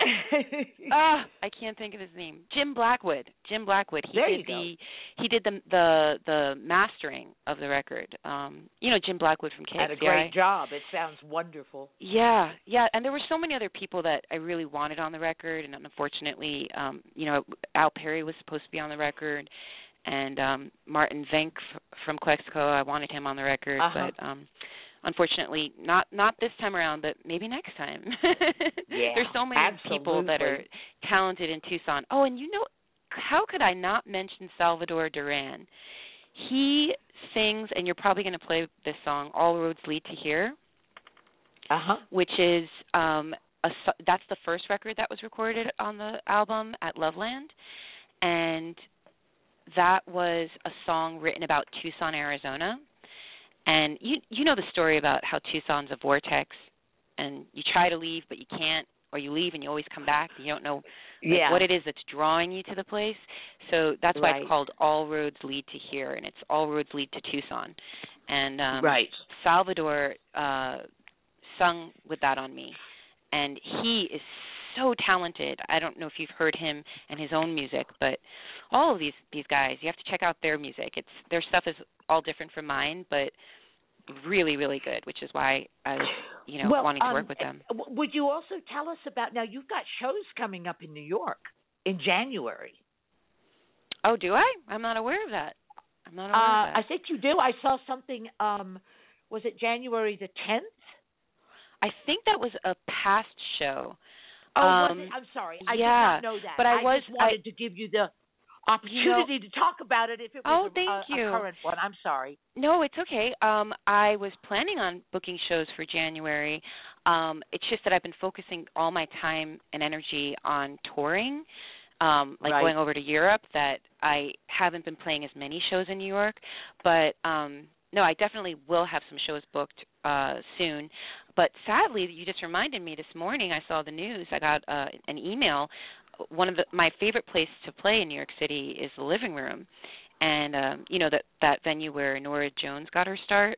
ah, I can't think of his name. Jim Blackwood. Jim Blackwood. He there did you the go. he did the the the mastering of the record. Um, you know Jim Blackwood from K X D I. Had a great job. It sounds wonderful. Yeah, yeah, and there were so many other people that I really wanted on the record, and unfortunately, um, you know, Al Perry was supposed to be on the record, and um, Martin Venk f- from Quexco, I wanted him on the record, uh-huh. but um, unfortunately, not not this time around, but maybe next time. Yeah, there's so many absolutely. people that are talented in Tucson. Oh, and you know, how could I not mention Salvador Duran? He sings, and you're probably going to play this song, "All Roads Lead to Here," uh-huh. which is um, a that's the first record that was recorded on the album at Loveland, and that was a song written about Tucson, Arizona. And you you know the story about how Tucson's a vortex, and you try to leave but you can't, or you leave and you always come back. And you don't know like, yeah. what it is that's drawing you to the place. So that's why right. it's called All Roads Lead to Here, and it's All Roads Lead to Tucson. And um, right. Salvador uh, sung with that on me, and he is so talented. I don't know if you've heard him and his own music, but all of these these guys, you have to check out their music. It's their stuff is all different from mine, but really, really good, which is why I was, you know, well, wanting to um, work with them. Would you also tell us about, now you've got shows coming up in New York in January. Oh, do I? I'm not aware of that. I'm not aware uh, of that. I think you do. I saw something, um, was it January the tenth? I think that was a past show. Oh, um, was it? I'm sorry. I yeah, did not know that. But I, I was, just wanted I, to give you the opportunity you know, to talk about it if it oh, was a, thank a, you. a current one. I'm sorry. No, it's okay. Um, I was planning on booking shows for January. Um, it's just that I've been focusing all my time and energy on touring, um, like right. going over to Europe, that I haven't been playing as many shows in New York. But, um, no, I definitely will have some shows booked uh, soon. But sadly, you just reminded me this morning, I saw the news. I got uh, an email. One of the, my favorite places to play in New York City is the Living Room, and um, you know that that venue where Norah Jones got her start,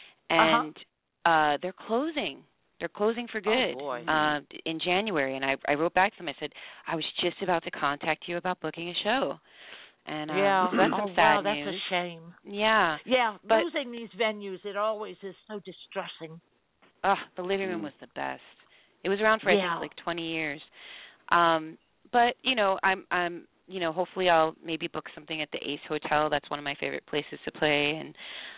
and uh-huh. uh, they're closing. They're closing for good oh, boy. Uh, in January. And I, I wrote back to them. I said I was just about to contact you about booking a show, and um, yeah, so that's oh, some sad wow, that's news. a shame. Yeah, yeah, but, losing these venues, it always is so distressing. Uh, the Living Room was the best. It was around for yeah. I think like twenty years. Um, but you know, I'm I'm you know, hopefully I'll maybe book something at the Ace Hotel. That's one of my favorite places to play, and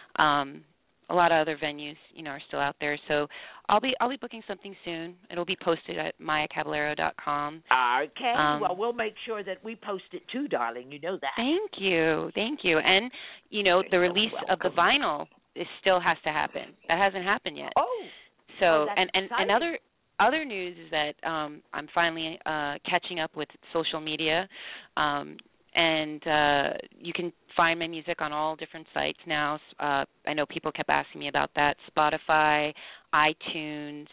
um, a lot of other venues, you know, are still out there. So I'll be I'll be booking something soon. It'll be posted at maya caballero dot com. Okay. Um, well, we'll make sure that we post it too, darling. You know that. Thank you, thank you. And you know, the You're release so of the vinyl is still has to happen. That hasn't happened yet. Oh. So oh, that's and, and, exciting. and other other news is that um, I'm finally uh, catching up with social media, um, and uh, you can find my music on all different sites now. Uh, I know people kept asking me about that. Spotify, iTunes,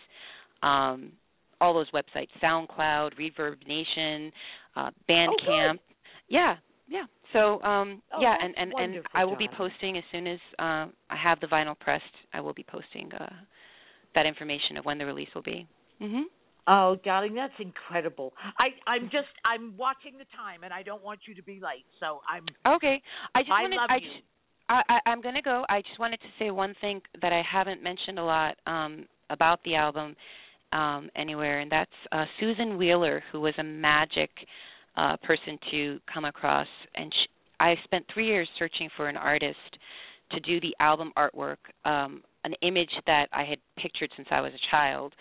um, all those websites, SoundCloud, Reverb Nation, uh, Bandcamp. Oh, yeah, yeah. So um, oh, yeah, and, and, and I will be darling. posting as soon as uh, I have the vinyl pressed. I will be posting uh, that information of when the release will be. Mm-hmm. Oh, darling, that's incredible. I, I'm just, I'm watching the time, and I don't want you to be late. So I'm. Okay. I just I wanted. love I you. just, I, I, I'm going to go. I just wanted to say one thing that I haven't mentioned a lot um, about the album um, anywhere, and that's uh, Susan Wheeler, who was a magic uh, person to come across. And she, I spent three years searching for an artist to do the album artwork, um, an image that I had pictured since I was a child.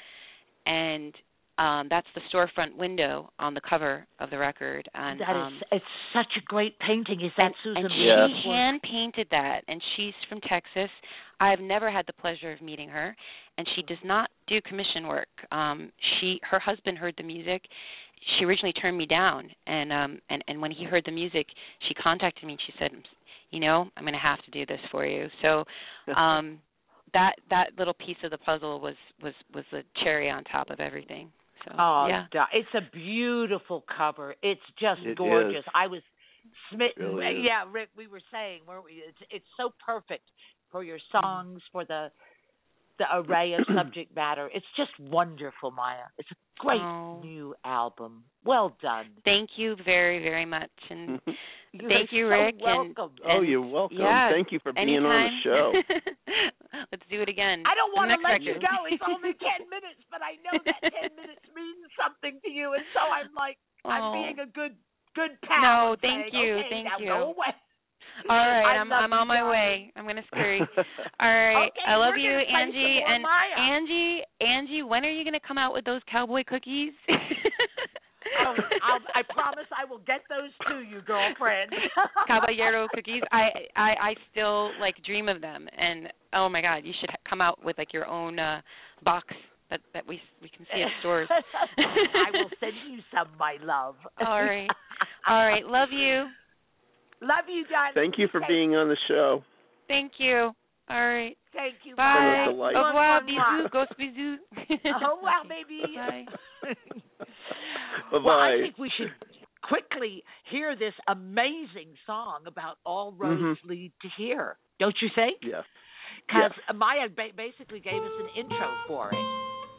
And um, that's the storefront window on the cover of the record. And That um, is, it's such a great painting. Is that and, Susan? and she Yes. hand painted that, and she's from Texas. I've never had the pleasure of meeting her, and she does not do commission work. Um, she, her husband heard the music. She originally turned me down, and um, and and when he heard the music, she contacted me and she said, you know, I'm going to have to do this for you. So. Um, That that little piece of the puzzle was, was, was the cherry on top of everything. So Oh, yeah. Di- it's a beautiful cover. It's just It gorgeous. is. I was smitten. It really is. Yeah, Rick, we were saying, weren't we? It's it's so perfect for your songs, for the the array of subject matter. It's just wonderful, Maya. It's a great Oh. new album. Well done. Thank you very, very much, and You're thank you, so Rick. welcome. And, Oh, and you're welcome. Yeah, Thank you for being anytime. on the show. Let's do it again. I don't The want to next let record. you go. It's only ten minutes, but I know that ten minutes means something to you, and so I'm like, I'm Oh. being a good good pal. No, and thank saying, you, okay, thank now you. Go away. All right, I I'm love I'm you, on my darling. way. I'm gonna scurry. All right, Okay, I love we're you, gonna play Angie. some more And Maya. Angie, Angie, when are you gonna come out with those cowboy cookies? Oh, I'll, I promise I will get those to you, girlfriend. Caballero cookies. I, I I still like dream of them, and oh my God, you should ha- come out with like your own uh box that that we we can see at stores. I will send you some, my love. All right, all right. Love you. Love you, darling. Thank you for Thank- being on the show. Thank you. All right. Thank you. Bye. It was a delight. Au revoir. Mwah, mwah. Bisous. Ghost bisous. Oh, well, baby. Bye. Bye-bye. Well, I think we should quickly hear this amazing song about All Roads Mhm. Lead to Here. Don't you think? Yes. Because Yes. Maya ba- basically gave us an intro for it.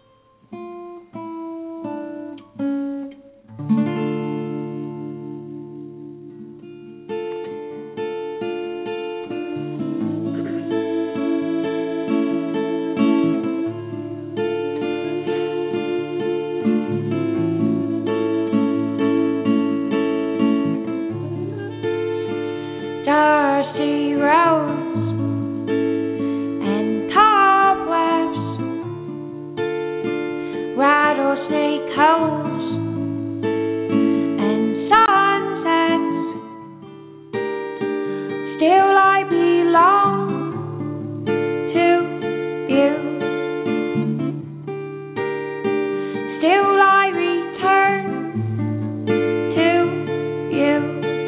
Dusty roads and cobwebs, rattlesnake holes and sunsets. Still I belong to you. Still I return to you.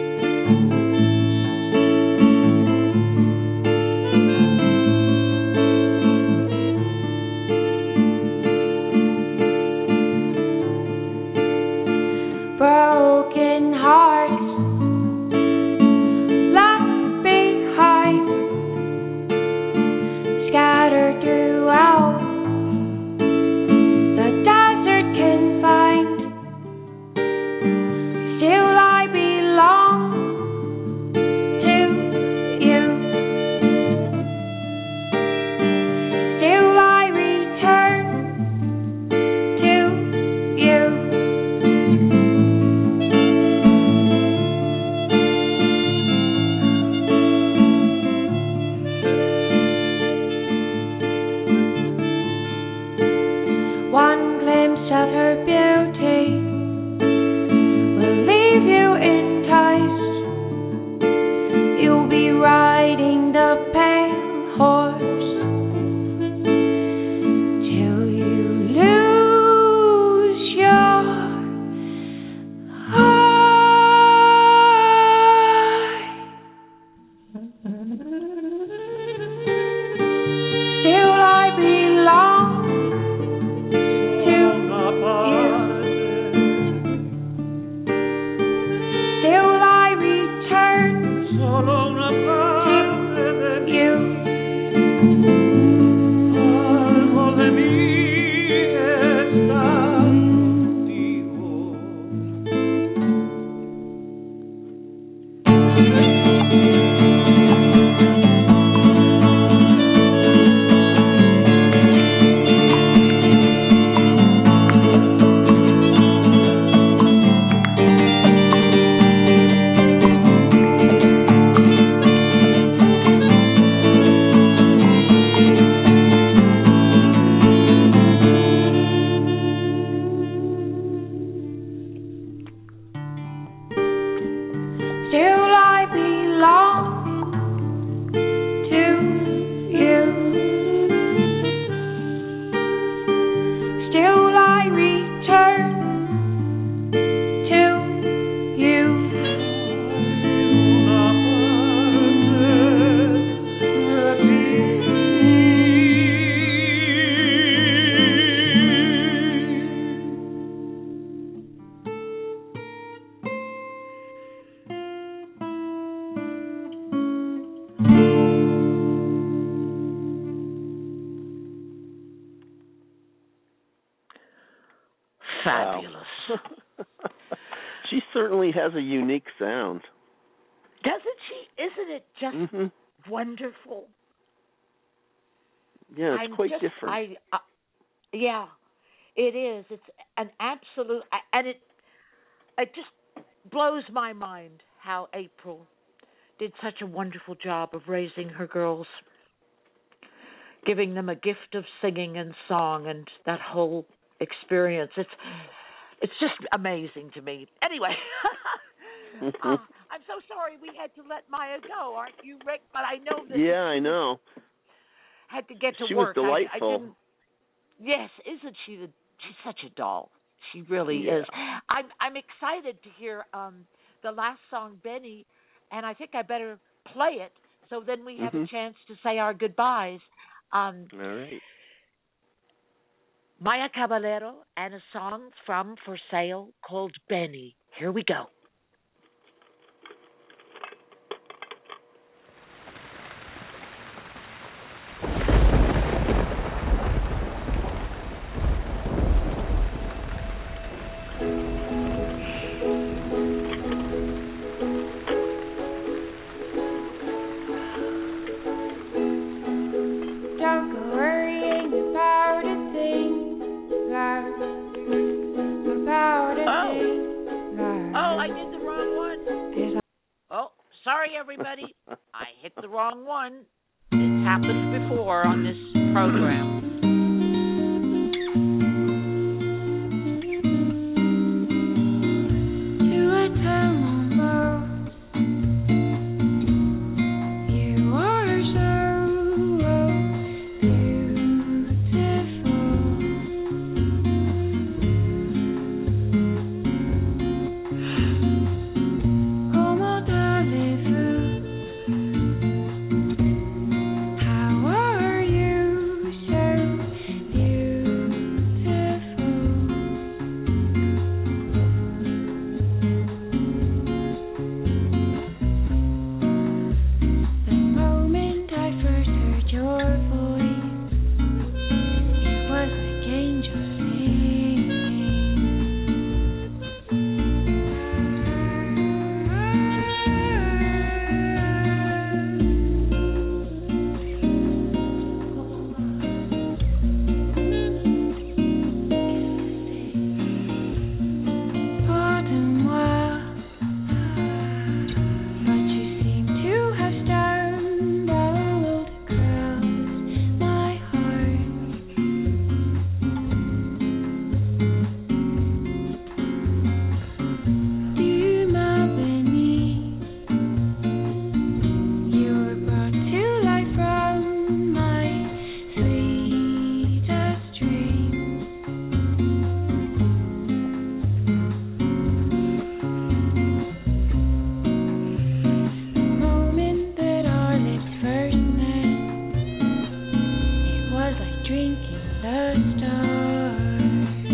Broken hearts left behind, scattered throughout the desert confined. Still I belong to you. Still I return to you. One glimpse of her beauty will leave you enticed. You'll be riding the pale horse till you lose your eye. Still I belong to you. Still I return really has a unique sound. Doesn't she? Isn't it just Mm-hmm. wonderful? Yeah, it's I'm quite just, different. I, uh, yeah, it is. It's an absolute, and it it just blows my mind how April did such a wonderful job of raising her girls, giving them a gift of singing and song and that whole experience. It's it's just amazing to me. Anyway, uh, I'm so sorry we had to let Maya go, aren't you, Rick? But I know that yeah, I know. had to get to She was work. I, I delightful. didn't. Yes, isn't she? The, she's such a doll. She really Yeah. is. I'm I'm excited to hear um the last song, Benny, and I think I better play it so then we have Mhm. a chance to say our goodbyes. Um, All right. Maya Caballero and a song from For Sale called Benny. Here we go. Don't go worrying about a thing, love. About a Oh. thing, love. Oh, I did the wrong one. There's Oh, sorry, everybody. I hit the wrong one. It's happened before on this program. To a time almost. You are so beautiful. Como allez-vous? How are you so beautiful? The moment I first heard your voice, it was like angels singing. Pardon-moi. But you seem to have stumbled across my heart. Tu m'as béni. You were brought to life from my sweetest dreams. The moment that our lips first met, it was like drinking the stars.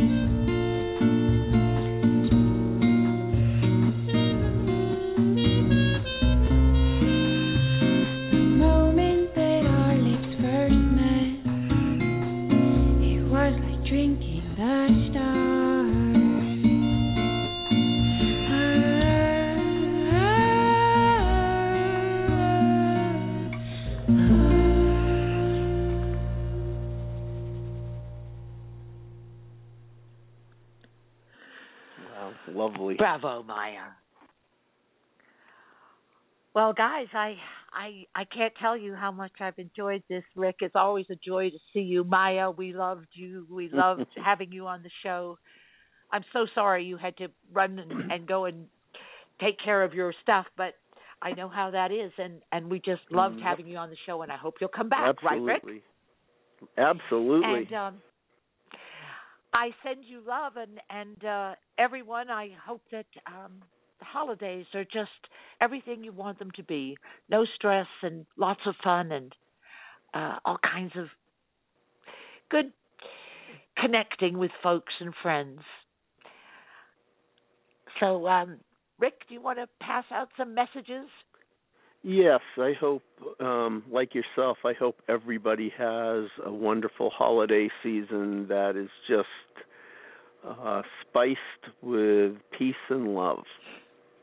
The moment that our lips first met, it was like drinking the stars. Wow, lovely. Bravo, Maya. Well, guys, I I I can't tell you how much I've enjoyed this, Rick. It's always a joy to see you, Maya. We loved you. We loved having you on the show. I'm so sorry you had to run and, and go and take care of your stuff, but I know how that is, and and we just loved Yep. having you on the show, and I hope you'll come back, right, Rick? Absolutely. Absolutely. And um, I send you love, and and uh, everyone. I hope that um, the holidays are just everything you want them to be. No stress and lots of fun and uh, all kinds of good connecting with folks and friends. So, um, Rick, do you want to pass out some messages? Yes, I hope, um, like yourself, I hope everybody has a wonderful holiday season that is just uh, spiced with peace and love.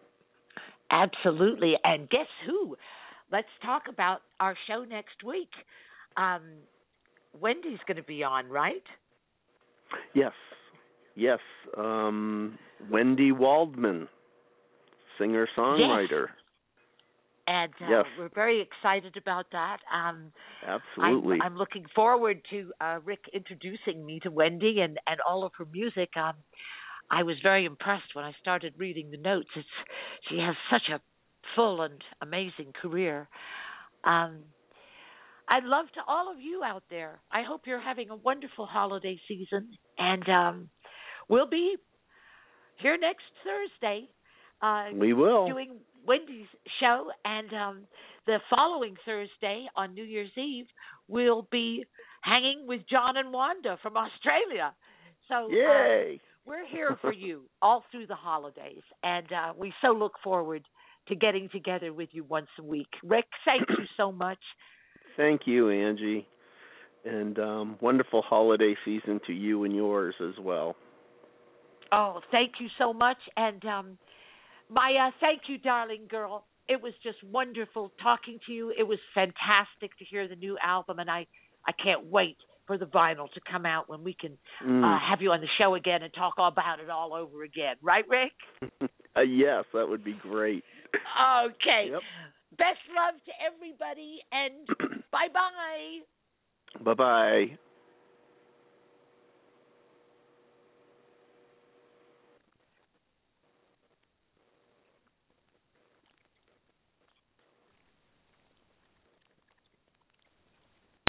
Absolutely. And guess who? Let's talk about our show next week. Um, Wendy's going to be on, right? Yes, yes. Um, Wendy Waldman, singer-songwriter. Yes. And uh, yes. we're very excited about that. Um, Absolutely. I'm, I'm looking forward to uh, Rick introducing me to Wendy and, and all of her music. Um, I was very impressed when I started reading the notes. It's she has such a full and amazing career. Um, I'd love to all of you out there. I hope you're having a wonderful holiday season, and um, we'll be here next Thursday. Uh, we will doing Wendy's show, and um, the following Thursday on New Year's Eve we'll be hanging with John and Wanda from Australia. So yay! Uh, we're here for you all through the holidays, and uh, we so look forward to getting together with you once a week. Rick, thank you so much. Thank you, Angie, and um, wonderful holiday season to you and yours as well. Oh, thank you so much, and um, my uh, thank you, darling girl. It was just wonderful talking to you. It was fantastic to hear the new album, and I, I can't wait for the vinyl to come out when we can mm. uh, have you on the show again and talk about it all over again. Right, Rick? uh, yes, that would be great. Okay. Yep. Best love to everybody, and bye-bye. Bye-bye.